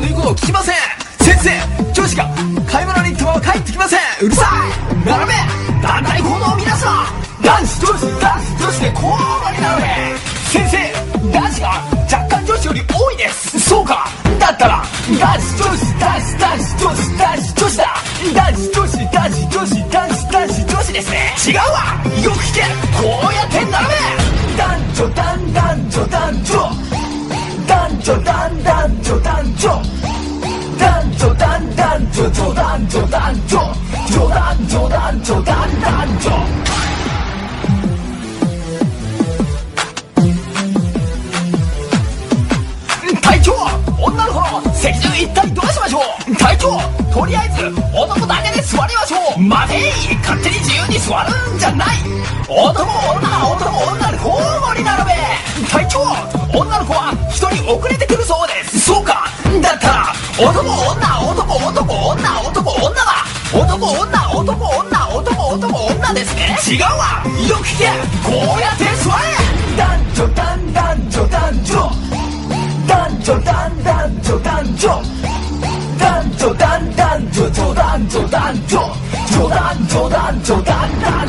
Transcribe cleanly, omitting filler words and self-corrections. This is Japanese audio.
の言うことを聞きません。先生、女子が買い物に行ったまま帰ってきません。うるさい。並べ、団体行動を乱すな。男子女子男子女子で交互に並べ。先生、男子が若干女子より多いです。そうか、だったら男子女子男子男子女子男子女子だ。男子女子男子女子男子男子女子ですね。違うわ、よく聞け。こうやって並べ。男女男男女男女男女男男女男女男女男男女女男女男女女男女男女男男女。隊長、女の子の席順一体どうしましょう。隊長、とりあえず男だけで座りましょう。待てい、勝手に自由に座るんじゃない。男女男女で交互に並べ。隊長、女の子は一人遅れてくるそうです。そうか、だったら男女男男女男女だ。男女男女男男女ですね。違うわ、よく聞け。こうやって座れ。男女男男女男女男女男男女男女男女男男女女男女男女女男女男女男男